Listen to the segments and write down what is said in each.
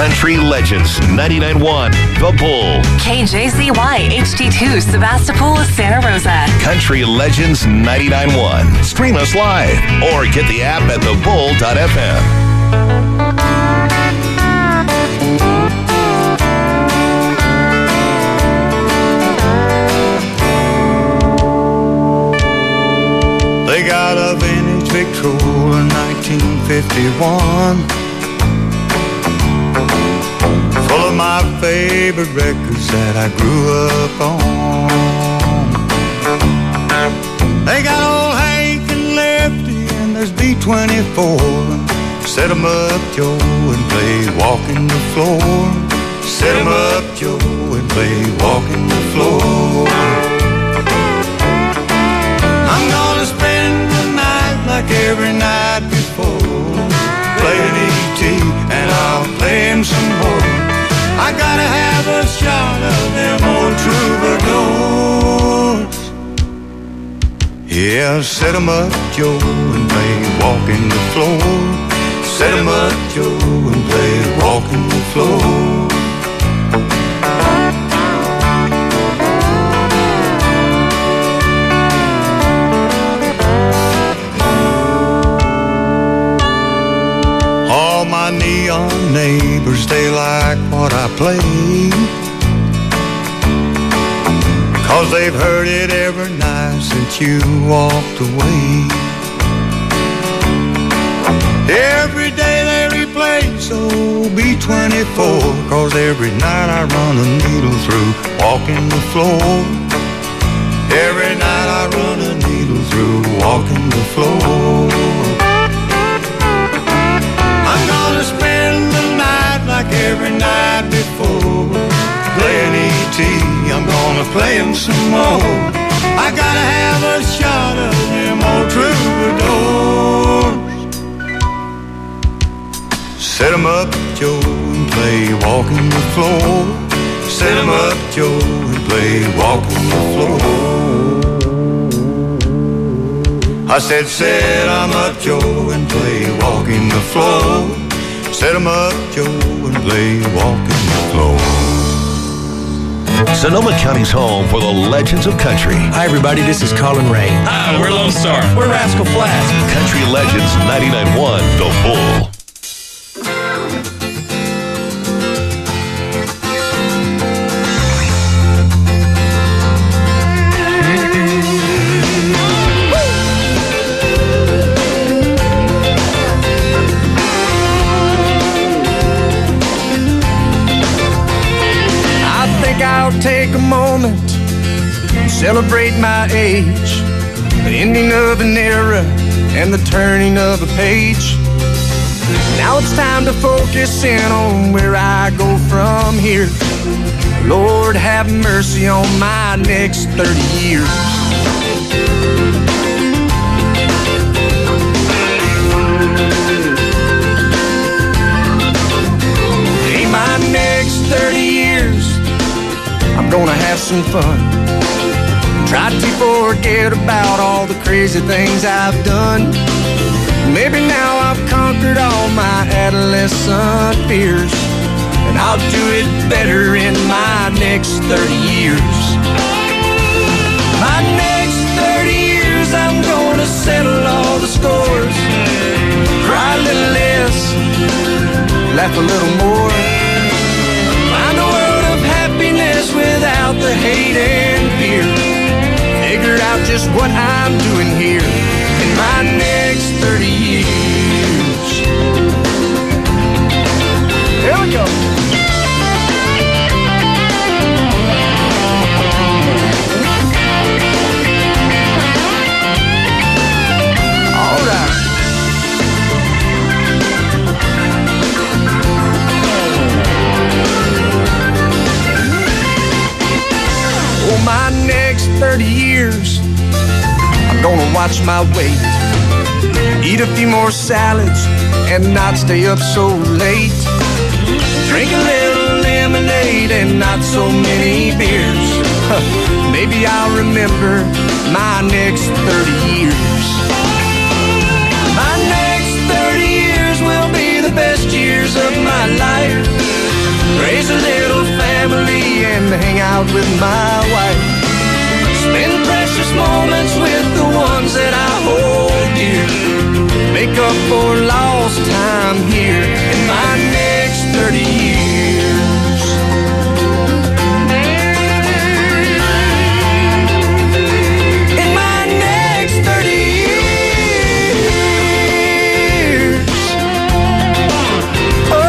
Country Legends 99.1 The Bull. KJZY HD2 Sebastopol, Santa Rosa. Country Legends 99.1. Stream us live or get the app at thebull.fm. They got a vintage Victrola 1951, full of my favorite records that I grew up on. They got old Hank and Lefty and there's B-24. Set 'em up, Joe, and play Walking the Floor. Set 'em up, Joe, and play Walking the Floor. I'm gonna spend the night like every night before, playing E.T. and I'll play him some more. I gotta have a shot of them old troubadours. Yeah, set 'em up, Joe, and play Walking the Floor. Set 'em up, Joe, and play Walking the Floor. All my neon neighbors, they like what I play, 'cause they've heard it every night since you walked away. Every day they replay, so B-24, 'cause every night I run a needle through Walking the Floor. Every night I run a needle through Walking the Floor. I'm gonna spend the night like every night before, playing E.T. I'm gonna play him some more. I gotta have a shot of them old troubadours. Set 'em up, Joe, and play Walking the Floor. Set 'em up, Joe, and play Walking the Floor. I said, set 'em up, Joe, and play Walking the Floor. Set 'em up, Joe, and play Walking the Floor. Sonoma County's home for the legends of country. Hi, everybody. This is Colin Ray. Hi, we're Lone Star. We're Rascal Flatts. Country Legends 99.1 The Bull. I'll take a moment and celebrate my age, the ending of an era and the turning of a page. Now it's time to focus in on where I go from here. Lord, have mercy on my next 30 years. In my next 30 years, I'm gonna have some fun. Try to forget about all the crazy things I've done. Maybe now I've conquered all my adolescent fears, and I'll do it better in my next 30 years. My next 30 years, I'm gonna settle all the scores. Cry a little less, laugh a little more. Find a world of happiness without the hate and fear. Figure out just what I'm doing here in my next 30 years. Here we go. All right. Oh, my next 30 years, I'm gonna watch my weight, eat a few more salads, and not stay up so late. Drink a little lemonade and not so many beers. Maybe I'll remember my next 30 years. My next 30 years will be the best years of my life. and to hang out with my wife. Spend precious moments with the ones that I hold dear. Make up for lost time here in my next 30 years. In my next 30 years. Oh,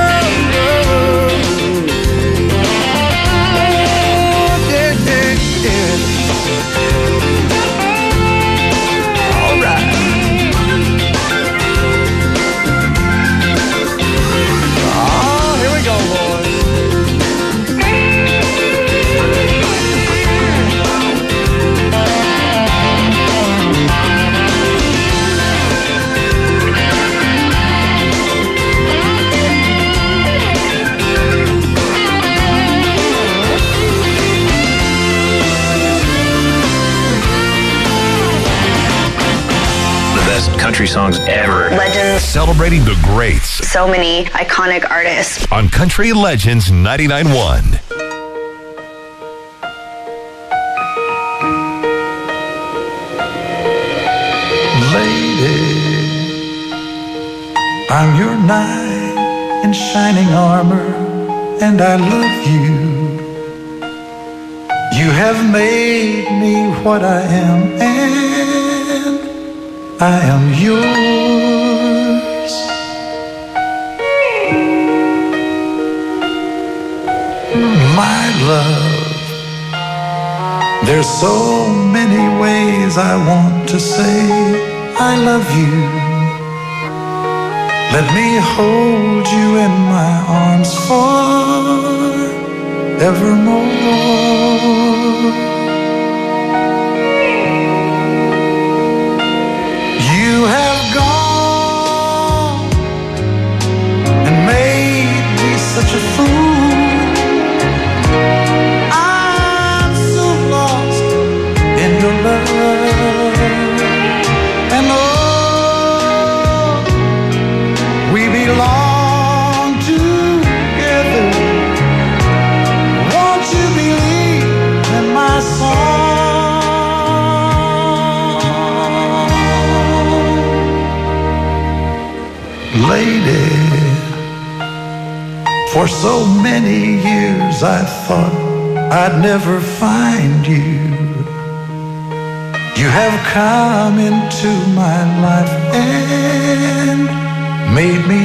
yeah, yeah, yeah. All right. Country songs ever. Legends. Celebrating the greats So many iconic artists. on Country Legends 99.1. Lady, I'm your knight in shining armor, and I love you. You have made me what I am, and I am yours. My love, there's so many ways I want to say I love you. Let me hold you in my arms forevermore. You have gone and made me such a fool. I'm so lost in your love. And oh, we belong together. Won't you believe in my song? Lady, for so many years I thought I'd never find you. You have come into my life and made me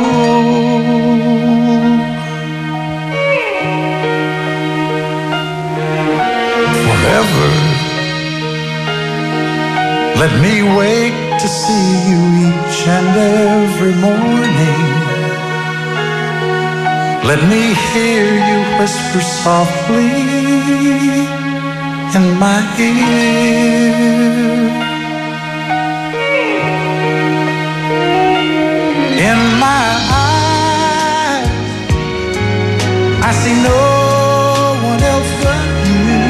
whole. Forever, let me wake to see you each and every morning. Let me hear you whisper softly in my ear. In my eyes, I see no one else but you.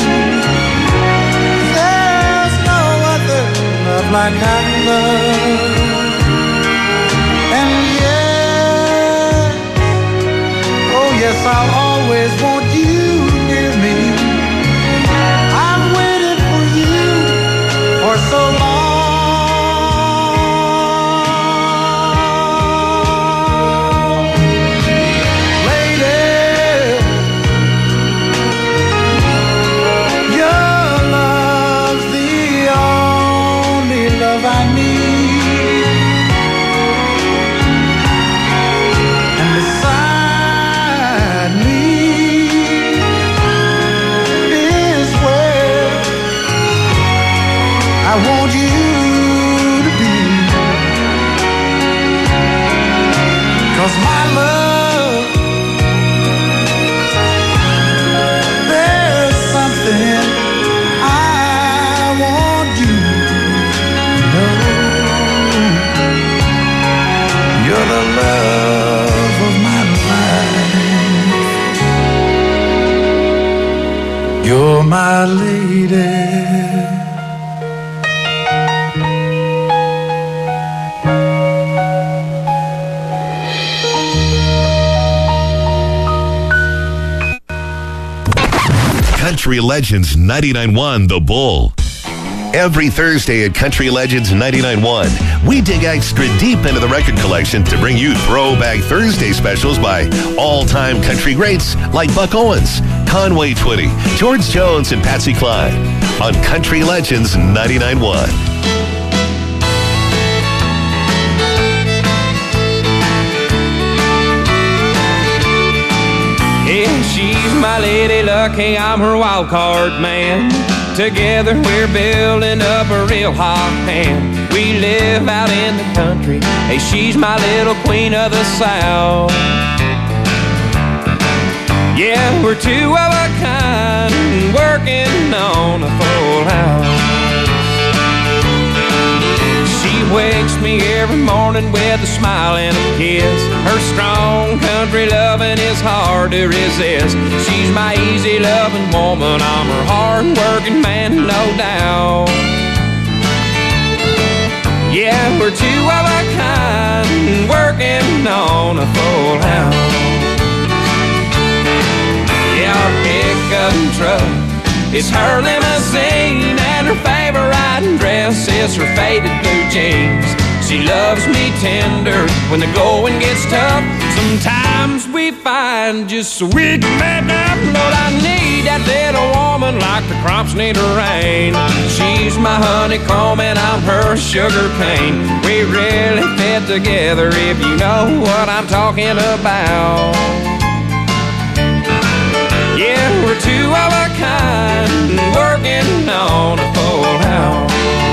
There's no other love like I love. And yes, I'll always want you near me. I've waited for you for so long. Lady, your love's the only love I need. And beside me is where I want you to be. 'Cause my love, there's something I want you to know. You're the love of my life. You're my lady. Country Legends 99.1 The Bull. Every Thursday at Country Legends 99.1, we dig extra deep into the record collection to bring you Throwback Thursday specials by all-time country greats like Buck Owens, Conway Twitty, George Jones, and Patsy Cline on Country Legends 99.1. Yeah, she's my lady luck, hey, I'm her wild card man. Together we're building up a real hot hand. We live out in the country, hey, she's my little queen of the South. Yeah, we're two of a kind, working on a full house. She wakes me every morning with a smile and a kiss. Her strong country loving is hard to resist. She's my easy loving woman, I'm her hard working man, no doubt. Yeah, we're two of a kind, working on a full house. Yeah, our pickup truck is her limousine, and her favorite riding dress is her faded blue jeans. She loves me tender when the going gets tough. Sometimes we find just so we can make up. Lord, I need that little woman like the crops need a rain. She's my honeycomb and I'm her sugar cane. We really fit together if you know what I'm talking about. Yeah, we're two of a kind, working on a full house.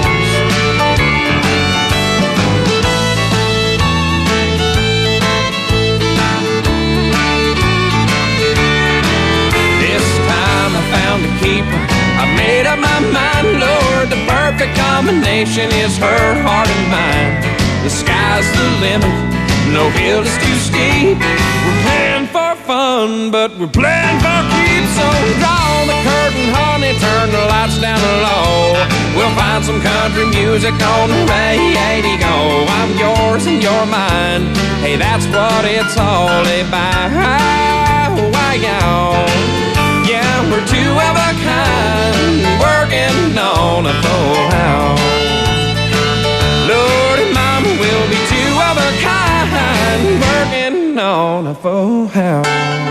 This time I found a keeper, I made up my mind, Lord, the perfect combination is her heart and mine. The sky's the limit, no hill is too steep. We're playing for fun, but we're playing for keeps. So draw the curtain, honey, turn the lights down low. We'll find some country music on the radio. I'm yours and you're mine, hey, that's what it's all about. Yeah, we're two of a kind, working on a full house. Lord and Mama will be two of a kind, working on a full house.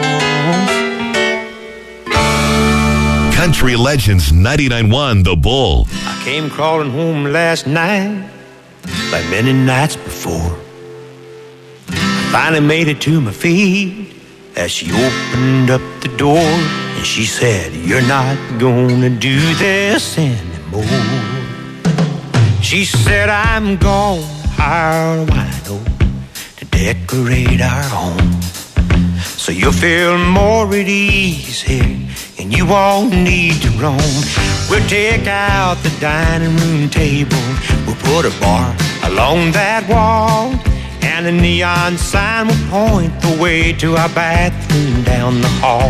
Country Legends 99.1 The Bull. I came crawling home last night, like many nights before. I finally made it to my feet as she opened up the door, and she said, "You're not gonna do this anymore." She said, "I'm gonna hire a wino to decorate our home, so you'll feel more at ease here, and you won't need to roam. We'll take out the dining room table, we'll put a bar along that wall, and a neon sign will point the way to our bathroom down the hall."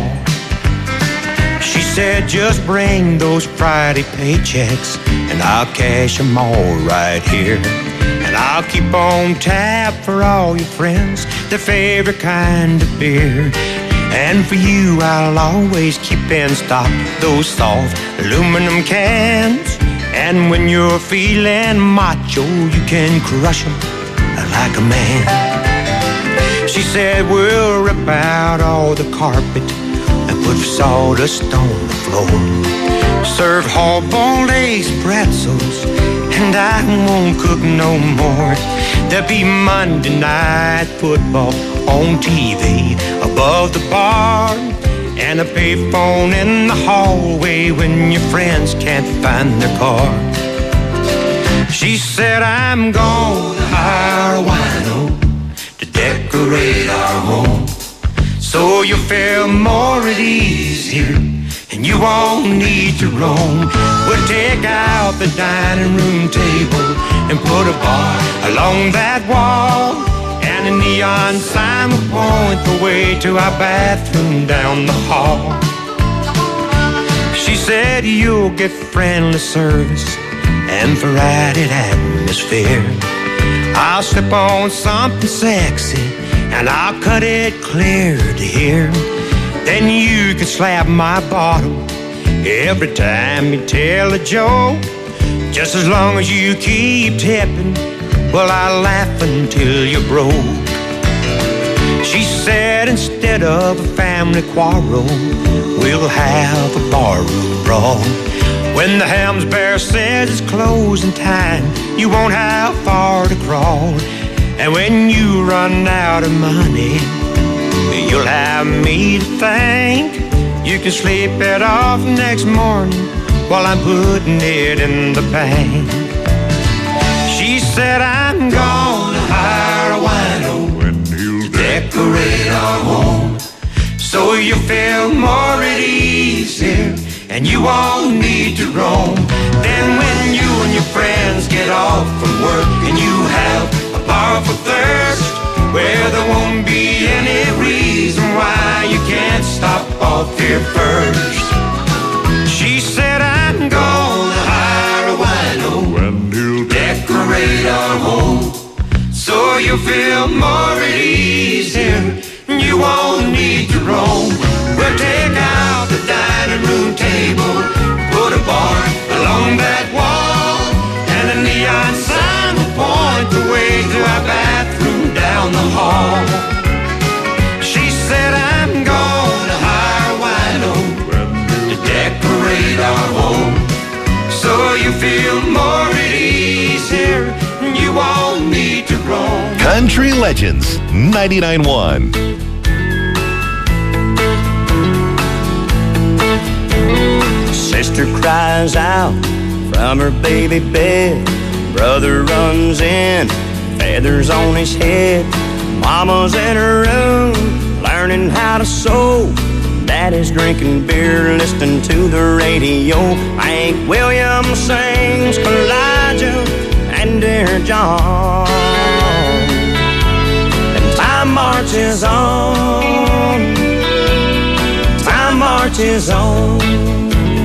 She said, "Just bring those Friday paychecks, and I'll cash them all right here. And I'll keep on tap for all your friends, their favorite kind of beer. And for you, I'll always keep in stock those soft aluminum cans. And when you're feeling macho, you can crush them like a man." She said, "We'll rip out all the carpet and put sawdust on the floor. Serve hard-boiled eggs, pretzels, and I won't cook no more. There'll be Monday night football on TV above the bar, and a payphone in the hallway when your friends can't find their car." She said, "I'm gonna hire a wino to decorate our home, so you'll feel more at ease here, and you won't need to roam. We'll take out the dining room table and put a bar along that wall, and a neon sign will point the way to our bathroom down the hall." She said, "You'll get friendly service and variety atmosphere. I'll slip on something sexy and I'll cut it clear to here. Then you can slap my bottom every time you tell a joke. Just as long as you keep tipping, well, I laugh until you're broke. She said instead of a family quarrel, we'll have a barroom brawl. When the Helms Bear says it's closing time, you won't have far to crawl. And when you run out of money, you'll have me to thank. You can sleep it off next morning while I'm putting it in the bank. She said I'm gonna hire a wino to decorate our home, so you feel more at ease here and you won't need to roam. Then when you and your friends get off from work and you have a powerful thirst, well, there won't be any reason why you can't stop off here first. She said I'm gonna hire a wino and he'll decorate our home, so you'll feel more at ease here, you won't need to roam. We'll take out the dining room table, put a bar along that wall, and a neon sign will point the way to our bathroom down the hall. She said I'm gonna hire a wino to decorate our home, so you feel more at ease here, you won't need to roam. Country Legends 99.1. Sister cries out from her baby bed. Brother runs in, feathers on his head. Mama's in her room, learning how to sew. Daddy's drinking beer, listening to the radio. Hank Williams sings Elijah and Dear John. And time marches on, time marches on.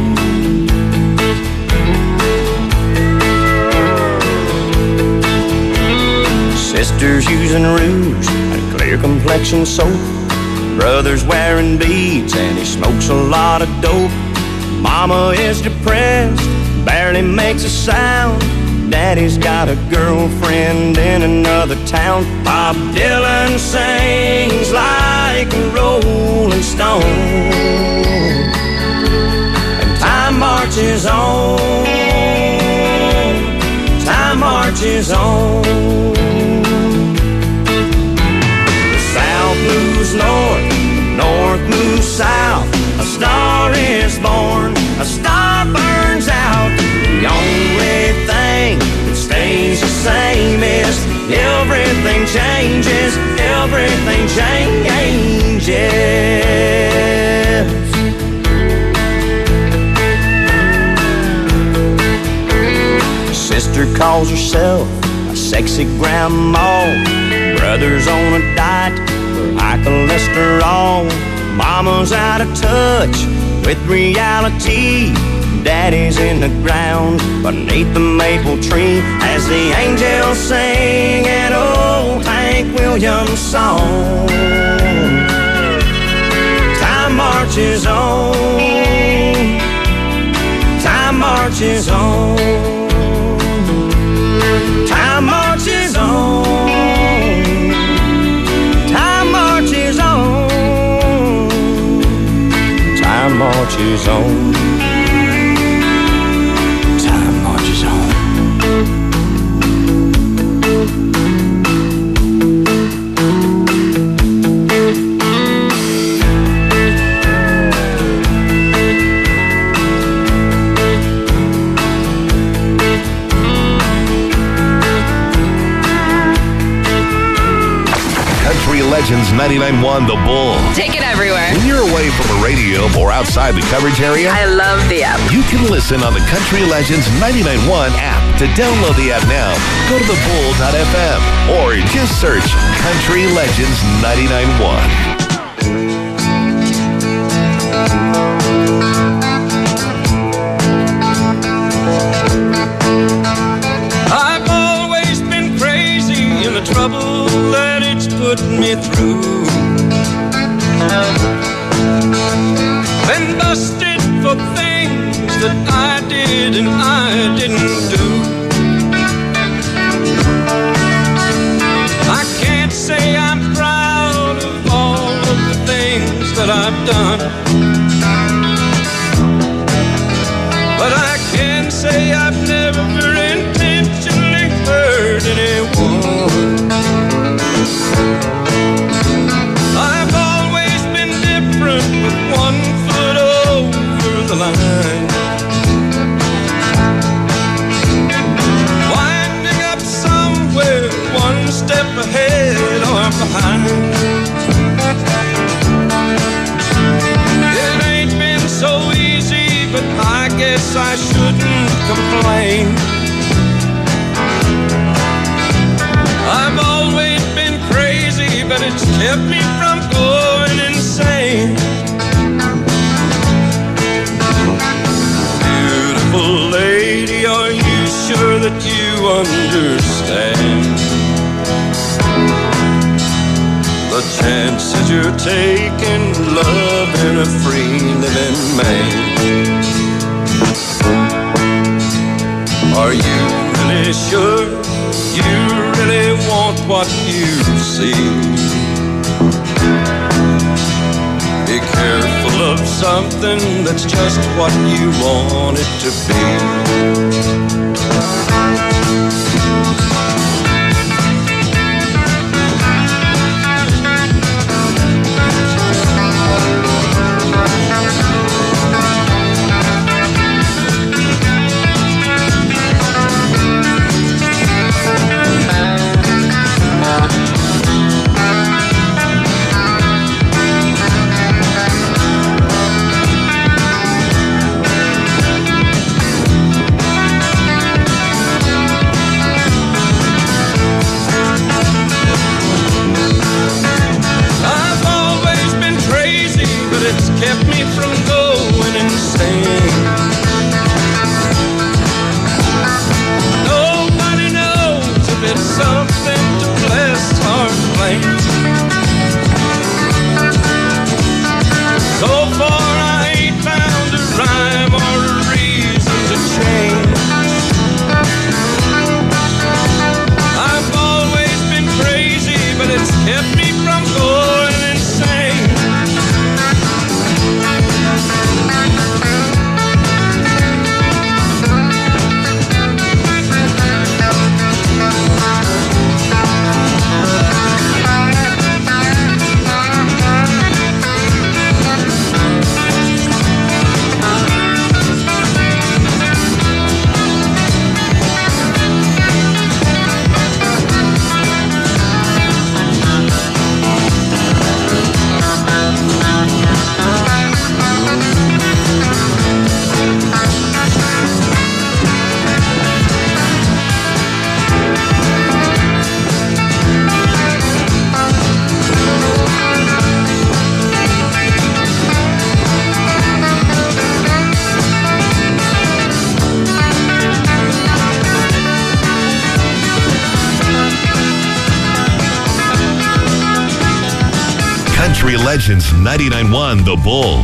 Sister's using rouge and clear complexion soap. Brother's wearing beads and he smokes a lot of dope. Mama is depressed, barely makes a sound. Daddy's got a girlfriend in another town. Bob Dylan sings like a rolling stone. And time marches on, time marches on. Moves north, north moves south. A star is born, a star burns out. The only thing that stays the same is everything changes, everything changes. Sister calls herself a sexy grandma. Brother's on a diet, high cholesterol. Mama's out of touch with reality. Daddy's in the ground beneath the maple tree as the angels sing an old Hank Williams song. Time marches on, time marches on, time marches on. Time marches on. Time marches on. Country Legends 99.1 The Bull. Take it everywhere. When you're away from a radio or outside the coverage area, I love the app. you can listen on the Country Legends 99.1 app. To download the app now, go to thebull.fm or just search Country Legends 99.1. I've always been crazy in the trouble that it's put me through. Been busted for things did and I didn't do. I can't say I'm proud of all of the things that I've done, but I can say I've never intentionally hurt anyone. I've always been different with one foot over the line, winding up somewhere one step ahead or behind. It ain't been so easy, but I guess I shouldn't complain. I've always been crazy, but it's kept me from going insane. Beautiful lady, are you sure that you understand the chances you're taking, loving a free living man? Are you really sure you really want what you see? Be careful of something that's just what you want it to be. Kept me from going insane. Nobody knows if it's something to bless or blame. So far I ain't found a rhyme or a reason to change. I've always been crazy, but it's kept me from going insane. Country Legends 99.1 The Bull.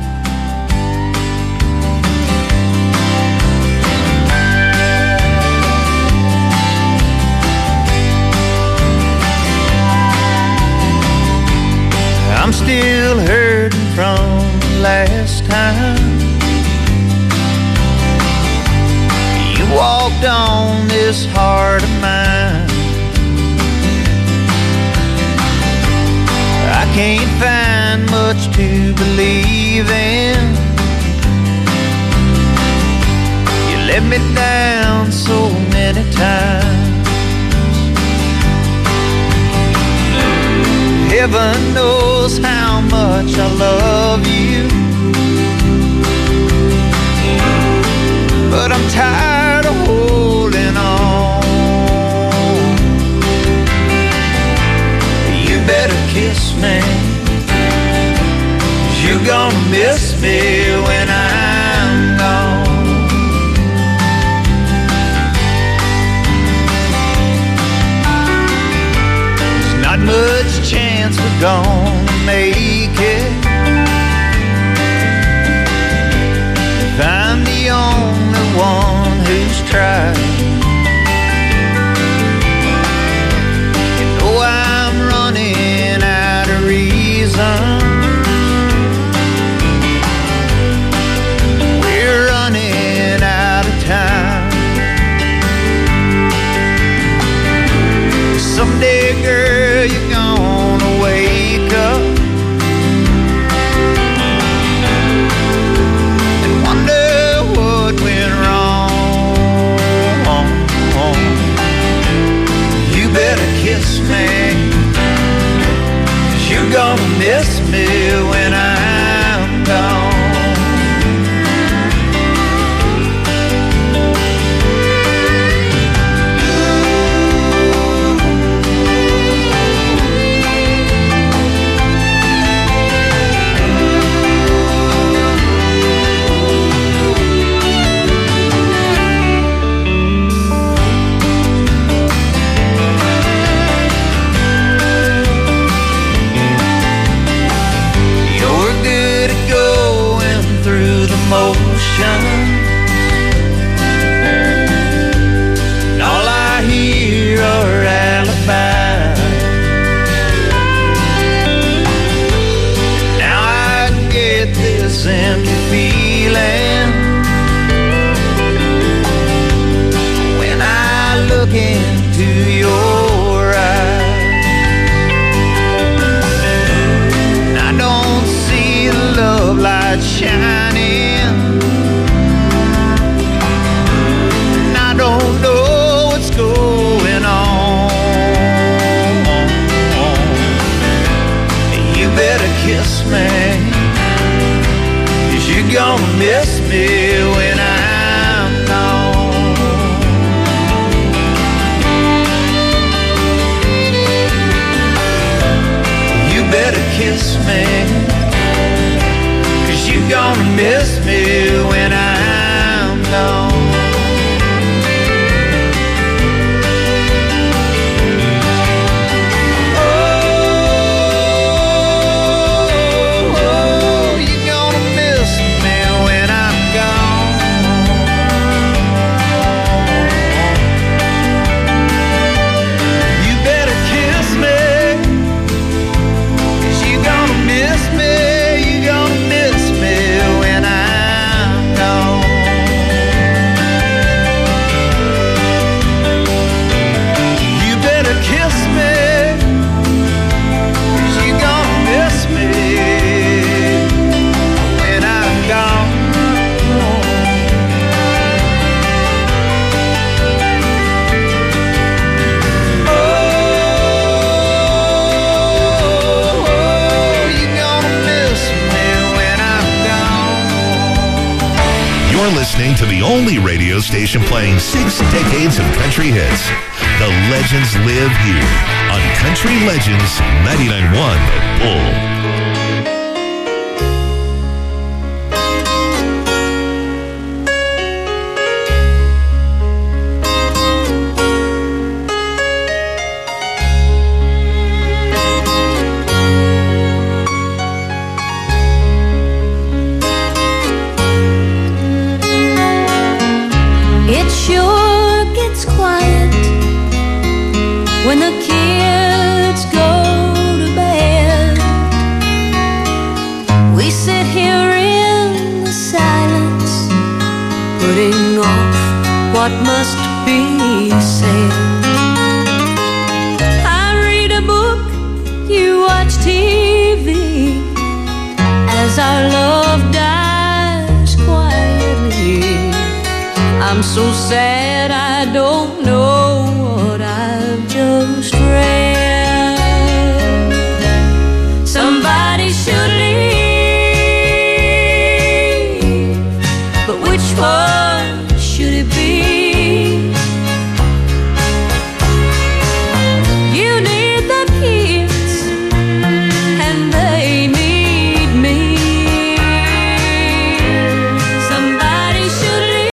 I'm still hurting from last time you walked on this heart of mine. I can't find much to believe in. You let me down so many times. Heaven knows how much I love you, but I'm tired of holding on. You better kiss me, 'cause you're gonna miss me when I'm gone. There's not much chance we're gonna make it if I'm the only one who's tried. You know I'm running out of reasons. We're running out of time. Someday, girl, you're gonna wake up and wonder what went wrong. You better kiss me, 'cause you're gonna miss me when I'm gone. And all I hear are alibis. Now I get this empty feeling when I look into your eyes. And I don't see the love light shining. Don't know what's going on. You better kiss me, 'cause you're gonna miss me when I'm gone. You better kiss me, 'cause you're gonna miss me when I'm gone. Listening to the only radio station playing 6 decades of country hits. The legends live here on Country Legends 99.1 The Bull. When the kids go to bed, we sit here in the silence, putting off what must be said. I read a book, you watch TV, as our love dies quietly. I'm so sad I don't know what I've just read. Somebody should leave, but which one should it be?